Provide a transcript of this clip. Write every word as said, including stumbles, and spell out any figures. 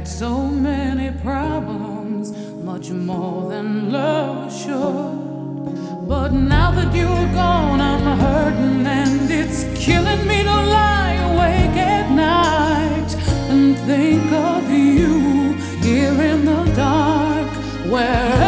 had so many problems, much more than love should. But now that you're gone, I'm hurting, and it's killing me to lie awake at night and think of you here in the dark, where